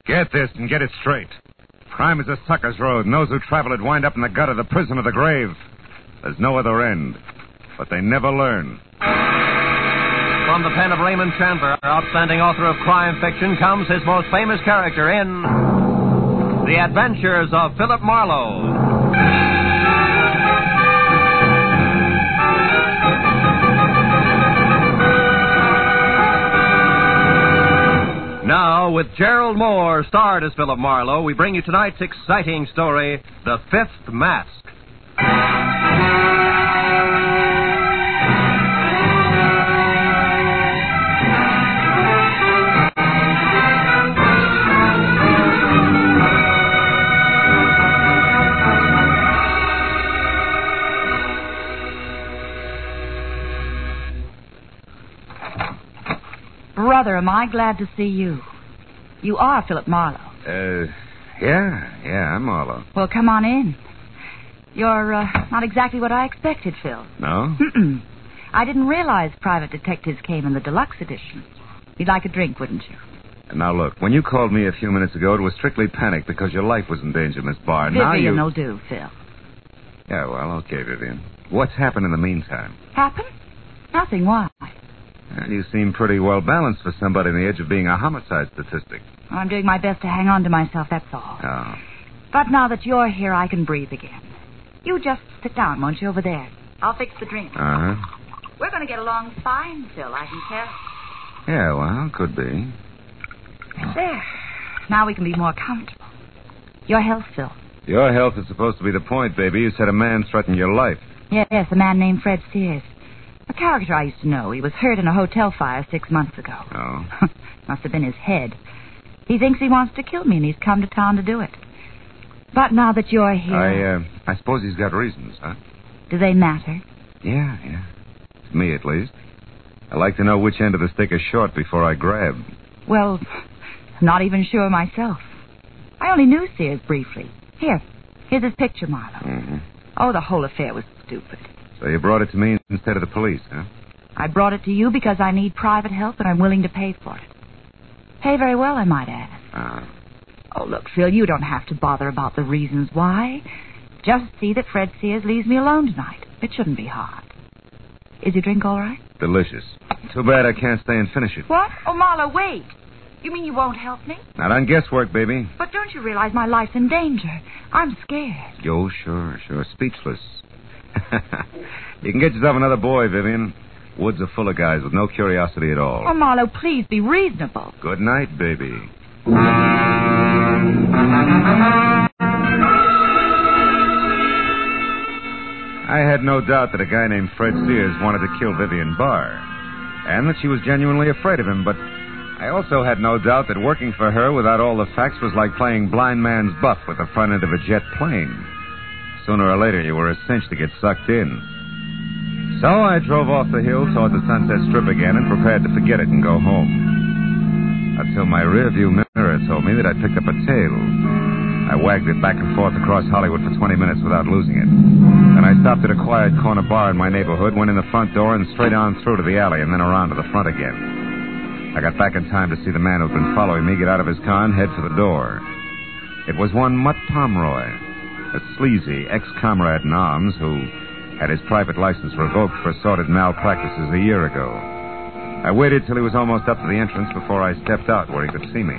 Get this and get it straight. Crime is a sucker's road, and those who travel it wind up in the gutter, the prison, or the grave. There's no other end. But they never learn. From the pen of Raymond Chandler, outstanding author of crime fiction, comes his most famous character in The Adventures of Philip Marlowe. Now, with Gerald Moore, starred as Philip Marlowe, we bring you tonight's exciting story, The Fifth Mask. Brother, am I glad to see you. You are Philip Marlowe. Yeah, I'm Marlowe. Well, come on in. You're not exactly what I expected, Phil. No? I didn't realize private detectives came in the deluxe edition. You'd like a drink, wouldn't you? Now, look, when you called me a few minutes ago, it was strictly panic because your life was in danger, Miss Barr. Vivian will do, Phil. Yeah, well, okay, Vivian. What's happened in the meantime? Happen? Nothing. Why? Well, you seem pretty well balanced for somebody on the edge of being a homicide statistic. Well, I'm doing my best to hang on to myself, that's all. Oh. But now that you're here, I can breathe again. You just sit down, won't you, over there? I'll fix the drink. Uh-huh. We're going to get along fine, Phil, I can tell. Yeah, well, could be. There. Now we can be more comfortable. Your health, Phil. Your health is supposed to be the point, baby. You said a man threatened your life. Yes, a man named Fred Sears. A character I used to know. He was hurt in a hotel fire 6 months ago. Oh? Must have been his head. He thinks he wants to kill me, and he's come to town to do it. But now that you're here... I suppose he's got reasons, huh? Do they matter? Yeah. To me, at least. I like to know which end of the stick is short before I grab. Well, I'm not even sure myself. I only knew Sears briefly. Here's his picture, Marlowe. Mm-hmm. Oh, the whole affair was stupid. So you brought it to me instead of the police, huh? I brought it to you because I need private help, and I'm willing to pay for it. Pay very well, I might add. Oh, look, Phil, you don't have to bother about the reasons why. Just see that Fred Sears leaves me alone tonight. It shouldn't be hard. Is your drink all right? Delicious. Too bad I can't stay and finish it. What? Oh, Marlowe, wait. You mean you won't help me? Not on guesswork, baby. But don't you realize my life's in danger? I'm scared. Oh, sure. Speechless. You can get yourself another boy, Vivian. Woods are full of guys with no curiosity at all. Oh, Marlowe, please be reasonable. Good night, baby. I had no doubt that a guy named Fred Sears wanted to kill Vivian Barr, and that she was genuinely afraid of him, but I also had no doubt that working for her without all the facts was like playing blind man's buff with the front end of a jet plane. Sooner or later, you were a cinch to get sucked in. So I drove off the hill toward the Sunset Strip again and prepared to forget it and go home. Until my rearview mirror told me that I'd picked up a tail. I wagged it back and forth across Hollywood for 20 minutes without losing it. Then I stopped at a quiet corner bar in my neighborhood, went in the front door, and straight on through to the alley, and then around to the front again. I got back in time to see the man who'd been following me get out of his car and head for the door. It was one Mutt Pomeroy, a sleazy ex-comrade in arms who had his private license revoked for assorted malpractices a year ago. I waited till he was almost up to the entrance before I stepped out where he could see me.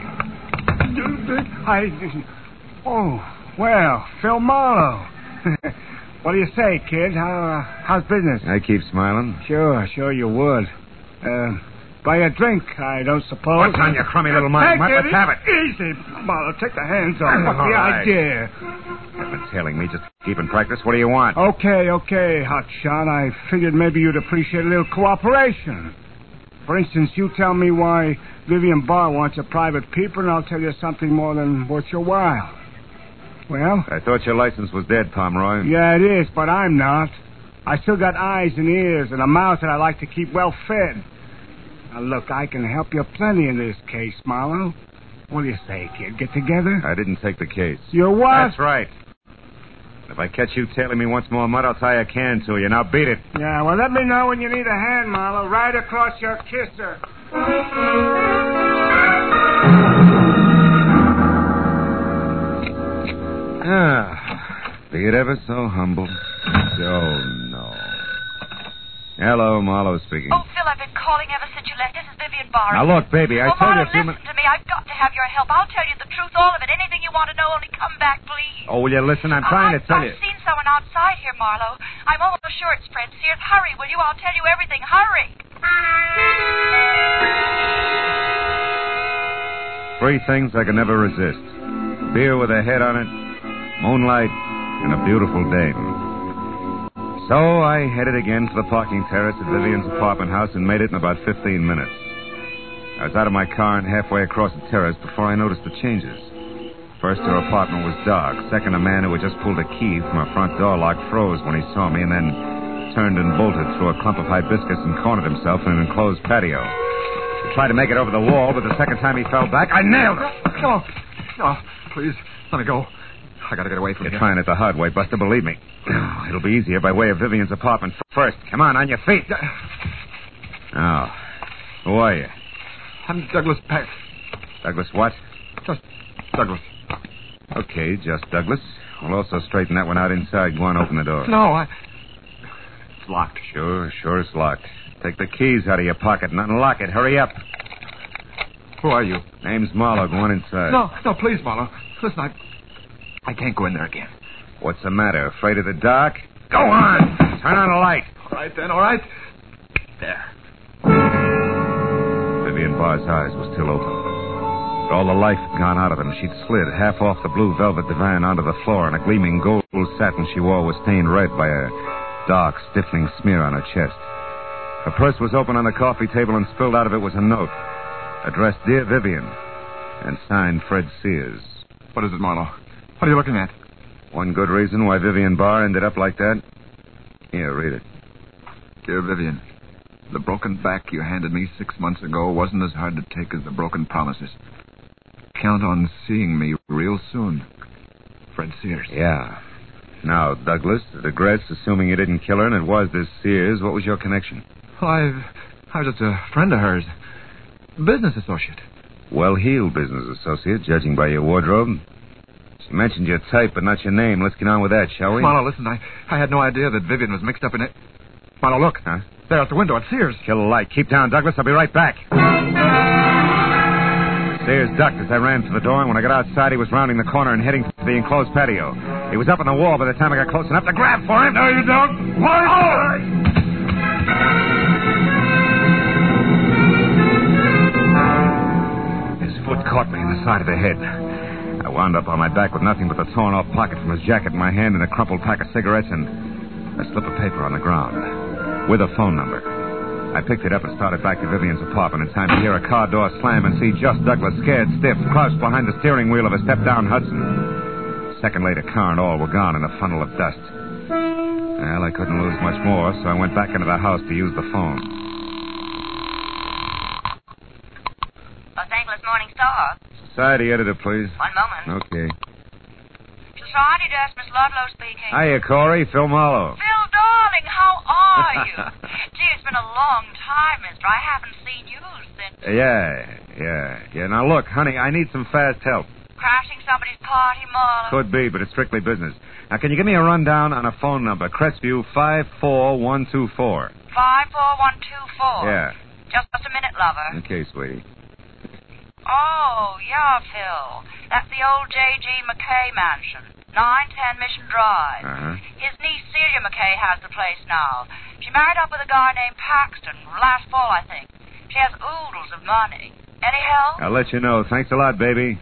Oh, well, Phil Marlowe. What do you say, kid? How's business? I keep smiling. Sure you would. Buy a drink, I don't suppose. What's on your crummy little mind, Mutt? Let's have it. Easy, Marlowe. Take the hands off. What's the idea? You've been tailing me just to keep in practice. What do you want? Okay, hotshot. I figured maybe you'd appreciate a little cooperation. For instance, you tell me why Vivian Barr wants a private peeper, and I'll tell you something more than worth your while. Well? I thought your license was dead, Pomeroy. Yeah, it is, but I'm not. I still got eyes and ears and a mouth that I like to keep well fed. Now, look, I can help you plenty in this case, Marlowe. What do you say, kid? Get together? I didn't take the case. You what? That's right. If I catch you tailing me once more, Mutt, I'll tie a can to you. Now beat it. Yeah, well, let me know when you need a hand, Marlowe. Right across your kisser. ever so humble. Oh, no. Hello, Marlowe speaking. Oh, Phil, I've been calling ever since you left. This is Vivian Barr. Now, look, baby, I told you Marlowe, a few minutes... listen to me. I've got to have your help. I'll tell you the truth, all of it. Anything you want to know, only come back, please. Oh, will you listen? I'm trying to tell you. I've seen someone outside here, Marlowe. I'm almost sure it's Fred Sears. Hurry, will you? I'll tell you everything. Hurry. 3 things I could never resist. Beer with a head on it, moonlight, and a beautiful dame. So I headed again for the parking terrace at Vivian's apartment house and made it in about 15 minutes. I was out of my car and halfway across the terrace before I noticed the changes. First, her apartment was dark. Second, a man who had just pulled a key from her front door lock froze when he saw me and then turned and bolted through a clump of hibiscus and cornered himself in an enclosed patio. He tried to make it over the wall, but the second time he fell back, I nailed him. No, please, let me go. I gotta get away from here. You're trying it the hard way, Buster, believe me. It'll be easier by way of Vivian's apartment first. Come on your feet. Oh, who are you? I'm Douglas Peck. Douglas what? Just Douglas. Okay, just Douglas. We'll also straighten that one out inside. Go on, open the door. No, It's locked. Sure it's locked. Take the keys out of your pocket and unlock it. Hurry up. Who are you? Name's Marlowe. Go on inside. No, please, Marlowe. Listen, I can't go in there again. What's the matter? Afraid of the dark? Go on! Turn on the light. All right, then, all right. There. Vivian Barr's eyes were still open. But all the life had gone out of them. She'd slid half off the blue velvet divan onto the floor, and a gleaming gold satin she wore was stained red by a dark, stiffening smear on her chest. Her purse was open on the coffee table, and spilled out of it was a note addressed Dear Vivian and signed Fred Sears. What is it, Marlowe? What are you looking at? One good reason why Vivian Barr ended up like that. Here, read it. Dear Vivian, the broken back you handed me 6 months ago wasn't as hard to take as the broken promises. Count on seeing me real soon. Fred Sears. Yeah. Now, Douglas, at address, assuming you didn't kill her and it was this Sears, what was your connection? Well, I was just a friend of hers. Business associate. Well-heeled business associate, judging by your wardrobe. She mentioned your type, but not your name. Let's get on with that, shall we? Marlowe, listen, I had no idea that Vivian was mixed up in it. Marlowe, look. Huh? There at the window at Sears. Kill the light. Keep down, Douglas. I'll be right back. Sears ducked as I ran for the door, and when I got outside, he was rounding the corner and heading for the enclosed patio. He was up on the wall by the time I got close enough to grab for him. No, you don't. What? His foot caught me in the side of the head. I wound up on my back with nothing but the torn-off pocket from his jacket in my hand and a crumpled pack of cigarettes and a slip of paper on the ground with a phone number. I picked it up and started back to Vivian's apartment in time to hear a car door slam and see just Douglas, scared stiff, crouched behind the steering wheel of a step-down Hudson. A second later, car and all were gone in a funnel of dust. Well, I couldn't lose much more, so I went back into the house to use the phone. Los Angeles Morning Star. Society editor, please. One moment. Okay. Society desk, Miss Ludlow speaking. Hiya, Corey. Phil Marlowe. Phil, darling, how are you? Gee, it's been a long time, mister. I haven't seen you since... Yeah. Now, look, honey, I need some fast help. Crashing somebody's party, Marlowe? Could be, but it's strictly business. Now, can you give me a rundown on a phone number? Crestview 54124. 54124? Yeah. Just a minute, lover. Okay, sweetie. Oh, yeah, Phil. That's the old J.G. McKay mansion. 910 Mission Drive. Uh-huh. His niece Celia McKay has the place now. She married up with a guy named Paxton last fall, I think. She has oodles of money. Any help? I'll let you know. Thanks a lot, baby.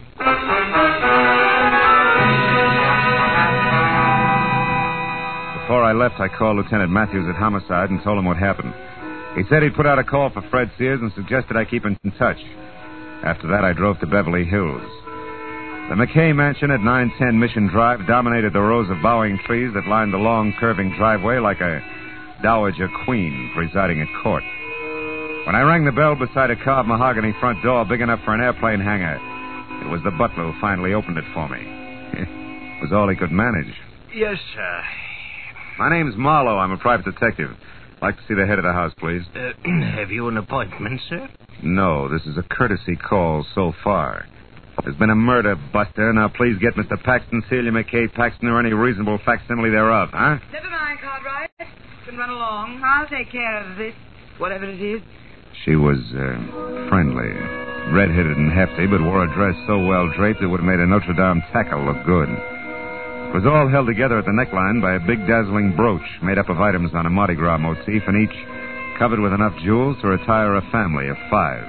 Before I left, I called Lieutenant Matthews at Homicide and told him what happened. He said he'd put out a call for Fred Sears and suggested I keep in touch. After that, I drove to Beverly Hills. The McKay mansion at 910 Mission Drive dominated the rows of bowing trees that lined the long, curving driveway like a dowager queen presiding at court. When I rang the bell beside a carved mahogany front door big enough for an airplane hangar, it was the butler who finally opened it for me. It was all he could manage. Yes, sir. My name's Marlowe. I'm a private detective. I'd like to see the head of the house, please. Have you an appointment, sir? No, this is a courtesy call so far. There's been a murder, Buster. Now, please get Mr. Paxton, Celia McKay Paxton, or any reasonable facsimile thereof, huh? Never mind, Cartwright. Can run along. I'll take care of this, whatever it is. She was, friendly. Red-headed and hefty, but wore a dress so well draped it would have made a Notre Dame tackle look good. It was all held together at the neckline by a big dazzling brooch made up of items on a Mardi Gras motif, and each covered with enough jewels to retire a family of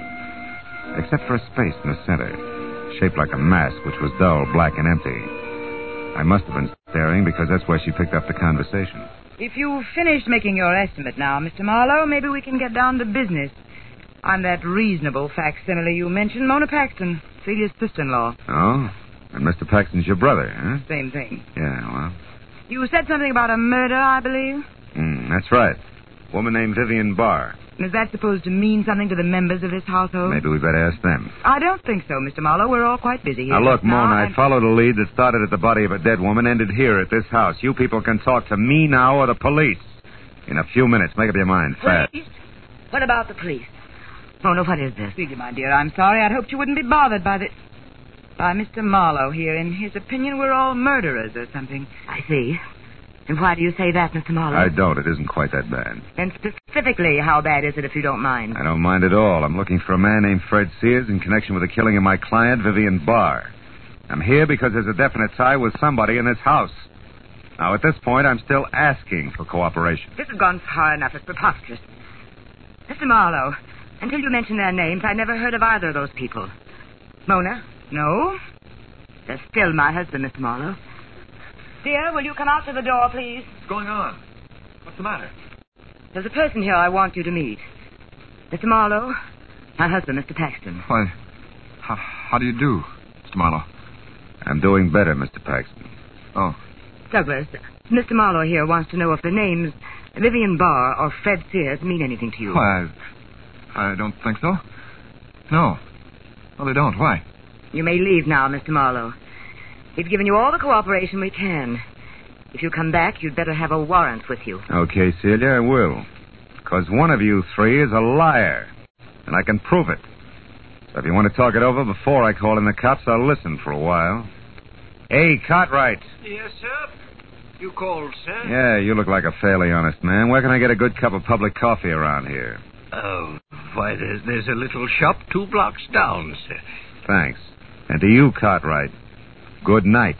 5. Except for a space in the center, shaped like a mask, which was dull, black, and empty. I must have been staring because that's where she picked up the conversation. If you've finished making your estimate now, Mr. Marlowe, maybe we can get down to business. I'm that reasonable facsimile you mentioned, Mona Paxton, Celia's sister-in-law. Oh? And Mr. Paxton's your brother, huh? Same thing. Yeah, well. You said something about a murder, I believe? That's right. Woman named Vivian Barr. And is that supposed to mean something to the members of this household? Maybe we better ask them. I don't think so, Mr. Marlowe. We're all quite busy here. Now, look, just now, Mona, and... I followed a lead that started at the body of a dead woman, ended here at this house. You people can talk to me now or the police. In a few minutes. Make up your mind, fast. Police? What about the police? Mona, what is this? Figure, my dear, I'm sorry. I'd hoped you wouldn't be bothered by Mr. Marlowe here. In his opinion, we're all murderers or something. I see. And why do you say that, Mr. Marlowe? I don't. It isn't quite that bad. And specifically, how bad is it, if you don't mind? I don't mind at all. I'm looking for a man named Fred Sears in connection with the killing of my client, Vivian Barr. I'm here because there's a definite tie with somebody in this house. Now, at this point, I'm still asking for cooperation. This has gone far enough. It's preposterous. Mr. Marlowe, until you mentioned their names, I never heard of either of those people. Mona? No? They're still my husband, Mr. Marlowe. Dear, will you come out to the door, please? What's going on? What's the matter? There's a person here I want you to meet. Mr. Marlowe, my husband, Mr. Paxton. Why, how do you do, Mr. Marlowe? I'm doing better, Mr. Paxton. Oh. Douglas, Mr. Marlowe here wants to know if the names Vivian Barr or Fred Sears mean anything to you. Why, I don't think so. No. Well, they don't. Why? You may leave now, Mr. Marlowe. We've given you all the cooperation we can. If you come back, you'd better have a warrant with you. Okay, Celia, I will. Because one of you 3 is a liar. And I can prove it. So if you want to talk it over before I call in the cops, I'll listen for a while. Hey, Cartwright. Yes, sir? You called, sir? Yeah, you look like a fairly honest man. Where can I get a good cup of public coffee around here? Oh, why, there's a little shop 2 blocks down, sir. Thanks. And to you, Cartwright, good night.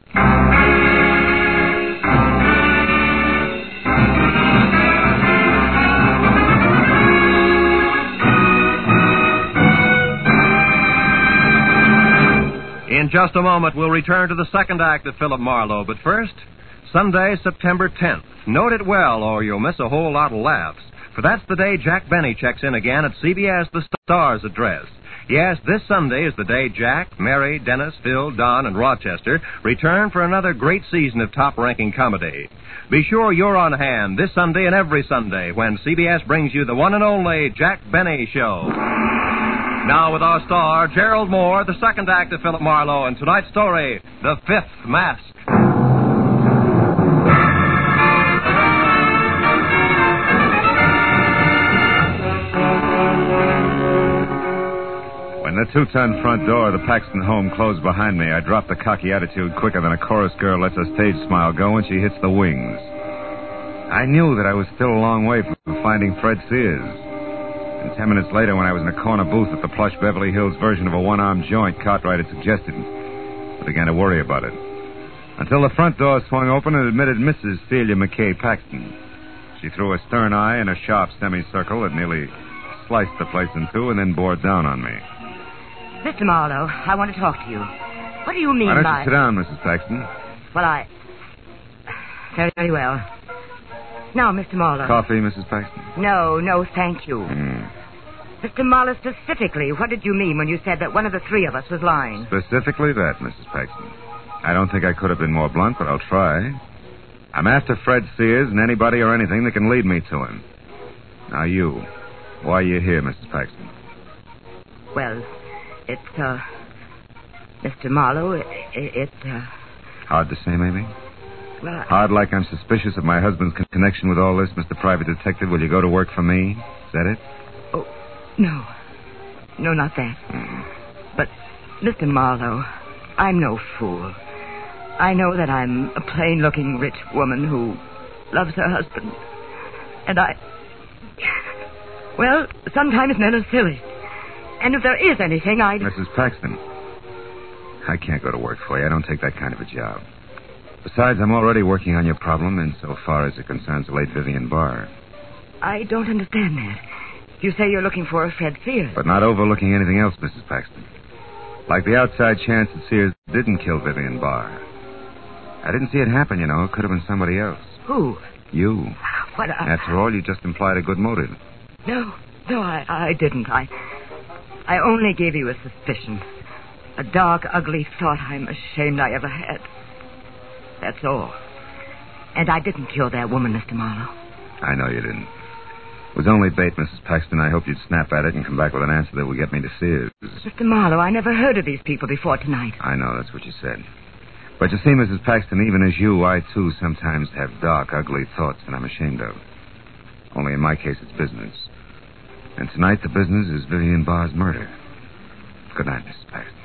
In just a moment, we'll return to the second act of Philip Marlowe. But first, Sunday, September 10th. Note it well, or you'll miss a whole lot of laughs. For that's the day Jack Benny checks in again at CBS The Star's address. Yes, this Sunday is the day Jack, Mary, Dennis, Phil, Don, and Rochester return for another great season of top-ranking comedy. Be sure you're on hand this Sunday and every Sunday when CBS brings you the one and only Jack Benny Show. Now with our star, Gerald Moore, the second act of Philip Marlowe, and tonight's story, The Fifth Mask. When the 2-ton front door of the Paxton home closed behind me, I dropped the cocky attitude quicker than a chorus girl lets a stage smile go when she hits the wings. I knew that I was still a long way from finding Fred Sears. And 10 minutes later, when I was in a corner booth at the plush Beverly Hills version of a one-armed joint Cartwright had suggested, I began to worry about it. Until the front door swung open and admitted Mrs. Celia McKay Paxton. She threw a stern eye and a sharp semicircle that nearly sliced the place in two and then bore down on me. Mr. Marlowe, I want to talk to you. What do you mean Why don't by... you sit down, Mrs. Paxton? Well, Very well. Now, Mr. Marlowe. Coffee, Mrs. Paxton? No, thank you. Mr. Marlowe, specifically, what did you mean when you said that one of the 3 of us was lying? Specifically that, Mrs. Paxton. I don't think I could have been more blunt, but I'll try. I'm after Fred Sears and anybody or anything that can lead me to him. Now, you. Why are you here, Mrs. Paxton? Well, it's, Mr. Marlowe, it's, Hard to say, maybe? Well, Hard like I'm suspicious of my husband's connection with all this, Mr. Private Detective. Will you go to work for me? Is that it? Oh, no. No, not that. But Mr. Marlowe, I'm no fool. I know that I'm a plain-looking rich woman who loves her husband. And well, sometimes men are silly. And if there is anything, Mrs. Paxton, I can't go to work for you. I don't take that kind of a job. Besides, I'm already working on your problem insofar as it concerns the late Vivian Barr. I don't understand that. You say you're looking for Fred Sears. But not overlooking anything else, Mrs. Paxton. Like the outside chance that Sears didn't kill Vivian Barr. I didn't see it happen, you know. It could have been somebody else. Who? You. What? After all, you just implied a good motive. No, I didn't. I only gave you a suspicion. A dark, ugly thought I'm ashamed I ever had. That's all. And I didn't kill that woman, Mr. Marlowe. I know you didn't. It was only bait, Mrs. Paxton. I hope you'd snap at it and come back with an answer that would get me to Sears. Mr. Marlowe, I never heard of these people before tonight. I know, that's what you said. But you see, Mrs. Paxton, even as you, I, too, sometimes have dark, ugly thoughts that I'm ashamed of. Only in my case, it's business. And tonight, the business is Vivian Barr's murder. Good night, Mrs. Paxton.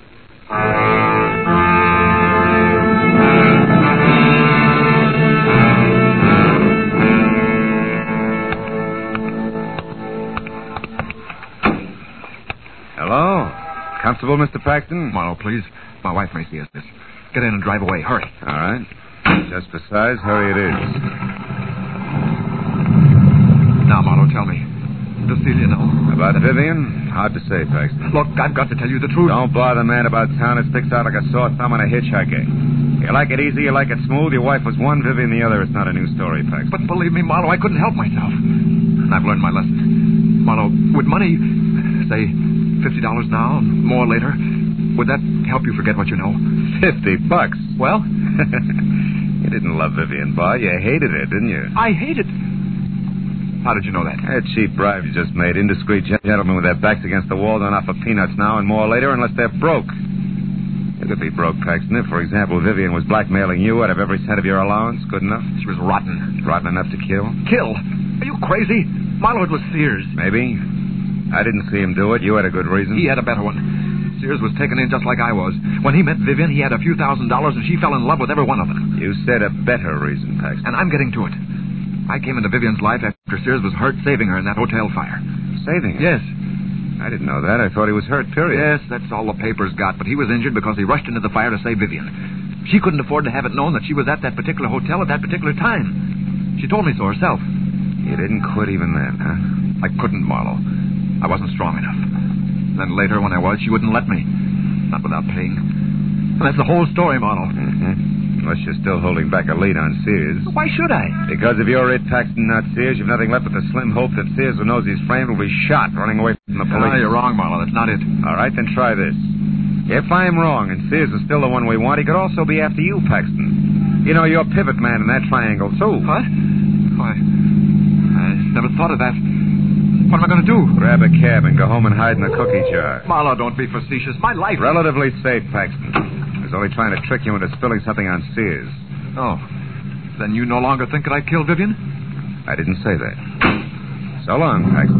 Hello? Comfortable, Mr. Paxton? Marlowe, please. My wife may see us. Get in and drive away. Hurry. All right. Just for size, hurry it is. Now, Marlowe, tell me. Does Celia know? About Vivian? Hard to say, Paxton. Look, I've got to tell you the truth. Don't bother, man, about town. It sticks out like a sore thumb on a hitchhiker. You like it easy, you like it smooth. Your wife was one, Vivian the other. It's not a new story, Paxton. But believe me, Marlowe, I couldn't help myself. And I've learned my lesson. Marlowe, would money, say, $50 now, more later, would that help you forget what you know? $50? Well? You didn't love Vivian Barr. You hated her, didn't you? I hated. How did you know that? A cheap bribe you just made. Indiscreet gentlemen with their backs against the wall don't offer peanuts now and more later unless they're broke. You could be broke, Paxton, if, for example, Vivian was blackmailing you out of every cent of your allowance. Good enough? She was rotten. Rotten enough to kill? Kill? Are you crazy? Marlowe, it was Sears. Maybe. I didn't see him do it. You had a good reason. He had a better one. Sears was taken in just like I was. When he met Vivian, he had a few $1,000s, and she fell in love with every one of them. You said a better reason, Paxton. And I'm getting to it. I came into Vivian's life after Sears was hurt saving her in that hotel fire. Saving her? Yes. I didn't know that. I thought he was hurt, period. Yes, that's all the papers got, but he was injured because he rushed into the fire to save Vivian. She couldn't afford to have it known that she was at that particular hotel at that particular time. She told me so herself. You didn't quit even then, huh? I couldn't, Marlowe. I wasn't strong enough. Then later, when I was, she wouldn't let me. Not without paying. And that's the whole story, Marlowe. Mm-hmm. Unless you're still holding back a lead on Sears. Why should I? Because if you're it, Paxton, not Sears, you've nothing left but the slim hope that Sears, who knows he's framed, will be shot running away from the police. No, you're wrong, Marlowe. That's not it. All right, then try this. If I'm wrong and Sears is still the one we want, he could also be after you, Paxton. You know, you're pivot man in that triangle, too. What? Why, I never thought of that. What am I going to do? Grab a cab and go home and hide in the cookie jar. Marlowe, don't be facetious. My life... Relatively safe, Paxton. I was only trying to trick you into spilling something on Sears. Oh. Then you no longer think that I killed Vivian? I didn't say that. So long, Paxton.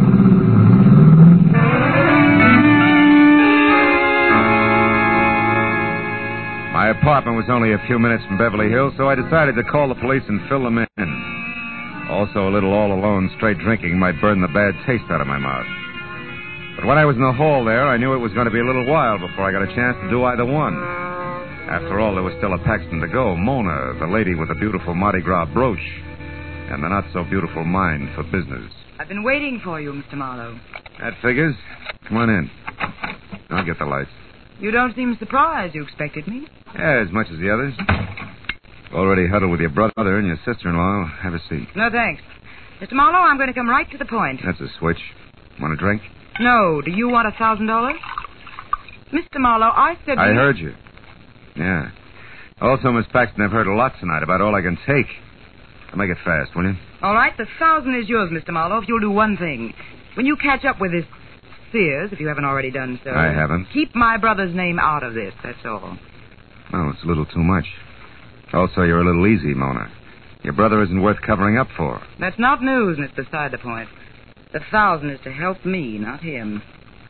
My apartment was only a few minutes from Beverly Hills, so I decided to call the police and fill them in. Also, a little all-alone straight drinking might burn the bad taste out of my mouth. But when I was in the hall there, I knew it was going to be a little while before I got a chance to do either one. After all, there was still a Paxton to go. Mona, the lady with the beautiful Mardi Gras brooch, and the not-so-beautiful mind for business. I've been waiting for you, Mr. Marlowe. That figures. Come on in. I'll get the lights. You don't seem surprised. You expected me? Yeah, as much as the others. Already huddled with your brother and your sister-in-law. Have a seat. No, thanks. Mr. Marlowe, I'm going to come right to the point. That's a switch. Want a drink? No. Do you want $1,000? Mr. Marlowe, I said... I heard you. Yeah. Also, Miss Paxton, I've heard a lot tonight about all I can take. I'll make it fast, will you? All right, the 1,000 is yours, Mr. Marlowe, if you'll do one thing. When you catch up with this Sears, if you haven't already done so... I haven't. Keep my brother's name out of this, that's all. Oh, it's a little too much. Also, you're a little easy, Mona. Your brother isn't worth covering up for. That's not news, and it's beside the point. The 1,000 is to help me, not him.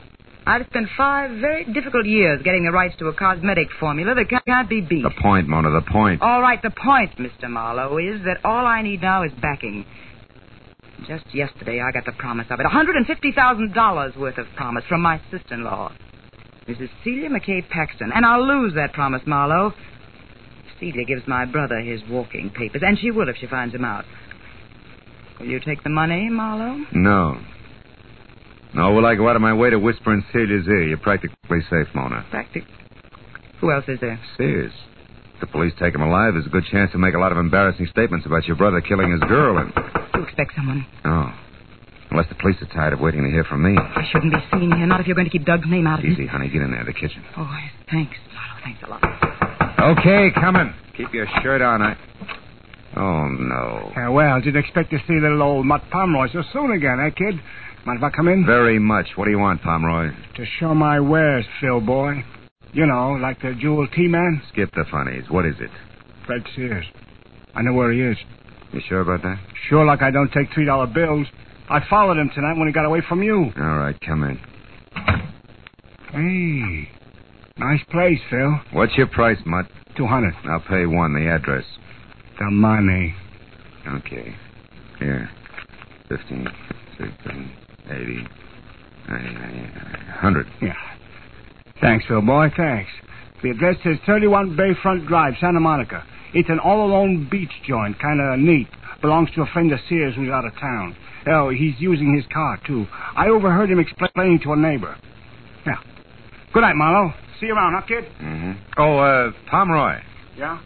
I've spent 5 very difficult years getting the rights to a cosmetic formula that can't be beat. The point, Mona, the point. All right, the point, Mr. Marlowe, is that all I need now is backing. Just yesterday, I got the promise of it. $150,000 worth of promise from my sister-in-law, Mrs. Celia McKay Paxton. And I'll lose that promise, Marlowe. Celia gives my brother his walking papers, and she will if she finds him out. Will you take the money, Marlowe? No. No, will I go out of my way to whisper in Celia's ear? You're practically safe, Mona. Who else is there? Sears. If the police take him alive, there's a good chance he'll make a lot of embarrassing statements about your brother killing his girl and... You expect someone? Oh. Unless the police are tired of waiting to hear from me. I shouldn't be seen here, not if you're going to keep Doug's name out of it. Easy, honey. Get in there, the kitchen. Oh, thanks, Marlowe. Thanks a lot. Okay, coming. Keep your shirt on. Oh, no. Well, didn't expect to see little old Mutt Pomeroy so soon again, kid? Mind if I come in? Very much. What do you want, Pomeroy? To show my wares, Phil, boy. You know, like the jewel tea man. Skip the funnies. What is it? Fred Sears. I know where he is. You sure about that? Sure, like I don't take $3 bills. I followed him tonight when he got away from you. All right, come in. Hey, nice place, Phil. What's your price, Mutt? $200. I'll pay $1. The address. The money. Okay. Here. 15, 16, 80, 90, 100. Yeah. Thanks, Phil, boy, thanks. The address is 31 Bayfront Drive, Santa Monica. It's an all-alone beach joint, kind of neat. Belongs to a friend of Sears who's out of town. Oh, he's using his car, too. I overheard him explaining to a neighbor. Yeah. Good night, Marlowe. See you around, huh, kid? Mm-hmm. Oh, Pomeroy. Yeah?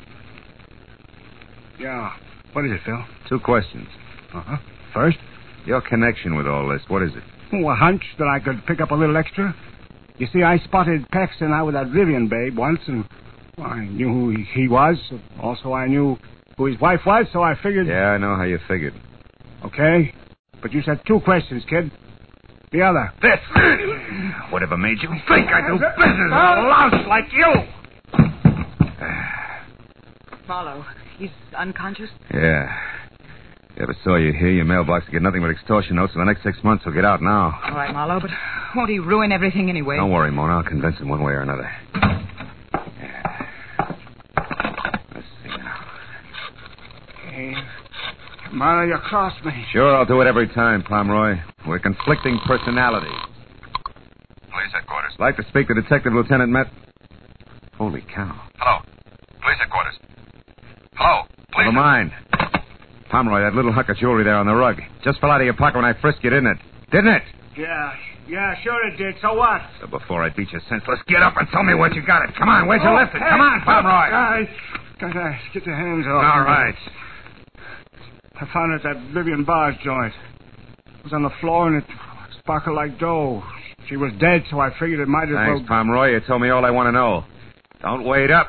Yeah. What is it, Phil? 2 questions. Uh-huh. First? Your connection with all this, what is it? Oh, a hunch that I could pick up a little extra. You see, I spotted Paxton out with that Vivian babe once, and I knew who he was. Also, I knew who his wife was, so I figured... Yeah, I know how you figured. Okay. But you said 2 questions, kid. The other. This. Whatever made you think I do business with a louse like you? Marlowe, he's unconscious? Yeah. If ever saw you here, your mailbox will get nothing but extortion notes for the next 6 months. He'll get out now. All right, Marlowe, but won't he ruin everything anyway? Don't worry, Mona. I'll convince him one way or another. Yeah. Let's see now. Hey, Marlowe, you crossed me. Sure, I'll do it every time, Pomeroy. We're conflicting personalities. Police headquarters. Like to speak to Detective Lieutenant Met. Holy cow. Hello. Police headquarters. Hello. Police. Never mind. Pomeroy, that little hunk of jewelry there on the rug just fell out of your pocket when I frisked you, didn't it? Didn't it? Yeah, sure it did. So what? So before I beat you senseless, get up and tell me what you got it. Come on, where'd you lift it? Come on, Pomeroy. Gotta get your hands off. All right. I found it at that Vivian Barr's joint. It was on the floor and it sparkled like dough. She was dead, so I figured it might as well... Thanks, Pomeroy. You told me all I want to know. Don't wait up.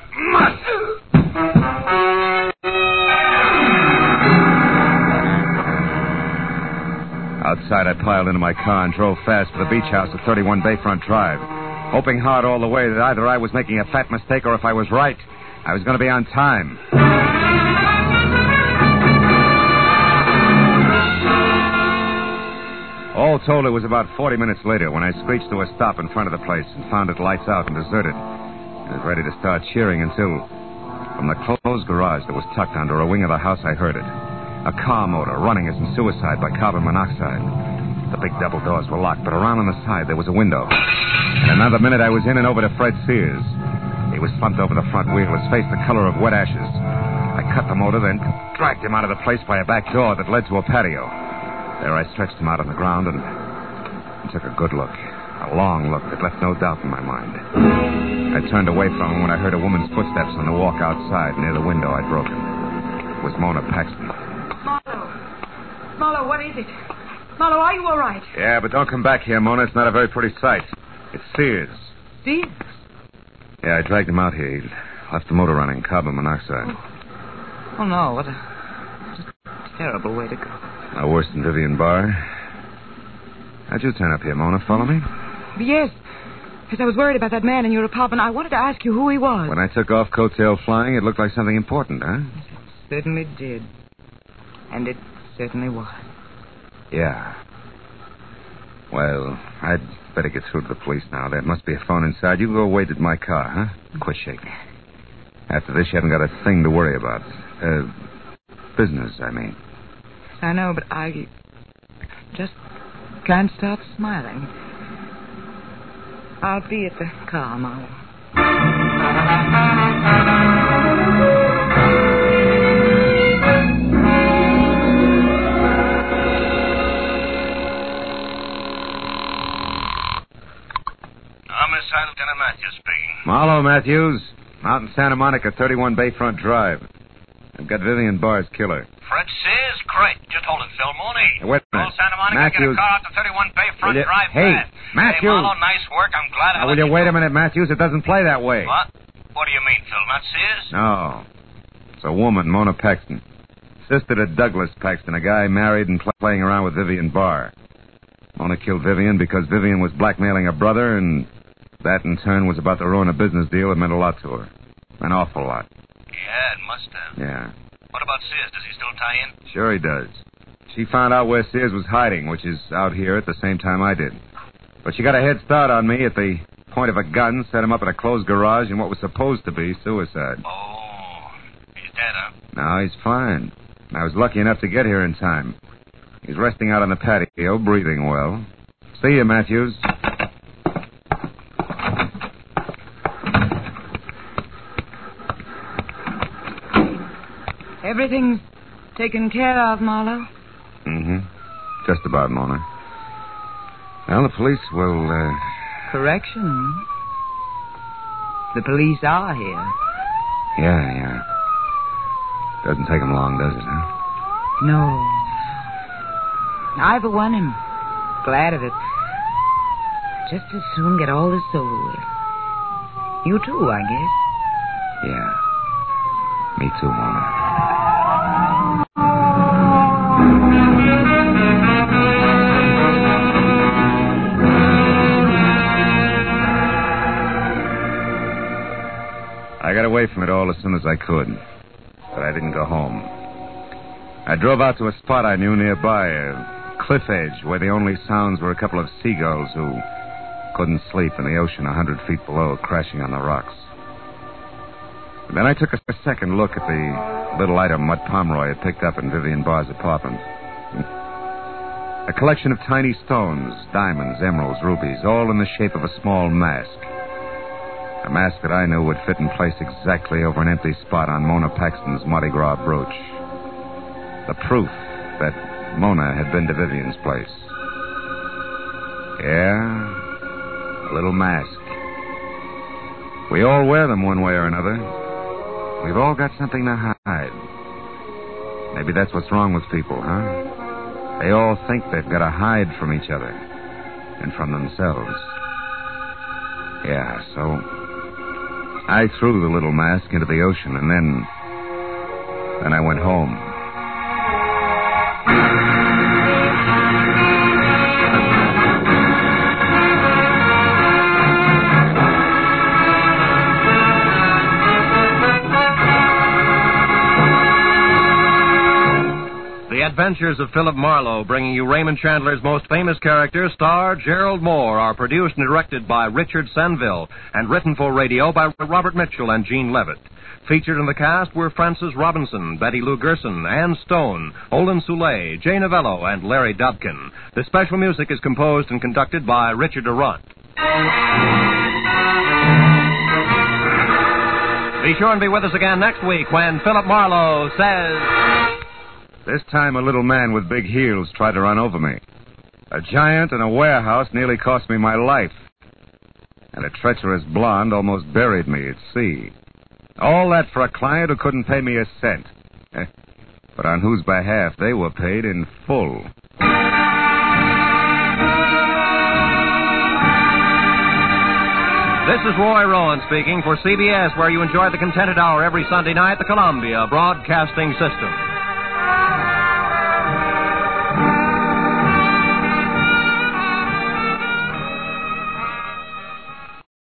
Outside, I piled into my car and drove fast for the beach house at 31 Bayfront Drive, hoping hard all the way that either I was making a fat mistake or if I was right, I was going to be on time. All told, it was about 40 minutes later when I screeched to a stop in front of the place and found it lights out and deserted. I was ready to start cheering until, from the closed garage that was tucked under a wing of the house, I heard it. A car motor running as in suicide by carbon monoxide. The big double doors were locked, but around on the side there was a window. In another minute, I was in and over to Fred Sears. He was slumped over the front wheel, his face the color of wet ashes. I cut the motor, then dragged him out of the place by a back door that led to a patio. There I stretched him out on the ground and took a good look. A long look that left no doubt in my mind. I turned away from him when I heard a woman's footsteps on the walk outside near the window I'd broken. It was Mona Paxton. Marlowe, what is it? Marlowe, are you all right? Yeah, but don't come back here, Mona. It's not a very pretty sight. It's Sears. Sears? Yeah, I dragged him out here. He left the motor running, carbon monoxide. Oh no, what a terrible way to go. No worse than Vivian Barr. How'd you turn up here, Mona? Follow me? Yes. Because I was worried about that man in your apartment. I wanted to ask you who he was. When I took off coattail flying, it looked like something important, huh? It certainly did. And it certainly was. Yeah. Well, I'd better get through to the police now. There must be a phone inside. You go wait at my car, huh? Quit shaking. After this, you haven't got a thing to worry about. Business, I mean. I know, but I just can't stop smiling. I'll be at the car, Marlowe. Homicide, Lieutenant Matthews speaking. Marlowe Matthews, out in Santa Monica, 31 Bayfront Drive. I've got Vivian Barr's killer. Fred Sears? Great. Just hold it, Phil Mooney. Hey, wait a minute. Call Santa Monica, Matthews. get a car out to 31 Bayfront Drive. Hey, fast. Matthews. Hey, Marlowe, nice work. I'm glad I Now, will you wait a minute, Matthews? It doesn't play that way. What? What do you mean, Phil? Not Sears? No. It's a woman, Mona Paxton. Sister to Douglas Paxton, a guy married and playing around with Vivian Barr. Mona killed Vivian because Vivian was blackmailing her brother, and that, in turn, was about to ruin a business deal that meant a lot to her. An awful lot. Yeah, it must have. Yeah. What about Sears? Does he still tie in? Sure he does. She found out where Sears was hiding, which is out here at the same time I did. But she got a head start on me at the point of a gun, set him up at a closed garage in what was supposed to be suicide. Oh, he's dead, huh? No, he's fine. I was lucky enough to get here in time. He's resting out on the patio, breathing well. See you, Matthews. Everything's taken care of, Marlowe? Mm-hmm. Just about, Mona. Well, the police will, Correction. The police are here. Yeah. Doesn't take them long, does it, huh? No. I, for one, am glad of it. Just as soon get all this over with. You too, I guess. Yeah. Me too, Mona. I got away from it all as soon as I could, but I didn't go home. I drove out to a spot I knew nearby, a cliff edge where the only sounds were a couple of seagulls who couldn't sleep in the ocean 100 feet below, crashing on the rocks. And then I took a second look at the little item Mutt Pomeroy had picked up in Vivian Barr's apartment. A collection of tiny stones, diamonds, emeralds, rubies, all in the shape of a small mask. A mask that I knew would fit in place exactly over an empty spot on Mona Paxton's Mardi Gras brooch. The proof that Mona had been to Vivian's place. Yeah, a little mask. We all wear them one way or another. We've all got something to hide. Maybe that's what's wrong with people, huh? They all think they've got to hide from each other and from themselves. Yeah, so I threw the little mask into the ocean, and then I went home. The Adventures of Philip Marlowe, bringing you Raymond Chandler's most famous character, star Gerald Moore, are produced and directed by Richard Senville and written for radio by Robert Mitchell and Gene Levitt. Featured in the cast were Frances Robinson, Betty Lou Gerson, Ann Stone, Olin Soule, Jay Novello, and Larry Dobkin. The special music is composed and conducted by Richard Durant. Be sure and be with us again next week when Philip Marlowe says... This time a little man with big heels tried to run over me. A giant in a warehouse nearly cost me my life. And a treacherous blonde almost buried me at sea. All that for a client who couldn't pay me a cent. But on whose behalf they were paid in full. This is Roy Rowan speaking for CBS, where you enjoy the Contented Hour every Sunday night, the Columbia Broadcasting System.